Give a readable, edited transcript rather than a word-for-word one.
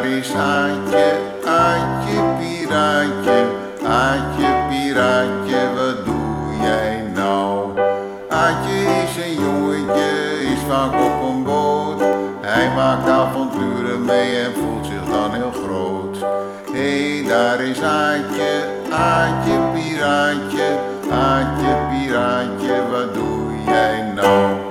daar is Aatje, Aatje piraatje, Aatje piraatje, wat doe jij nou? Aatje is een jongetje, is vaak op een boot. Hij maakt avonturen mee en voelt zich dan heel groot. Hé, daar is Aatje, Aatje piraatje, Aatje piraatje, wat doe jij nou?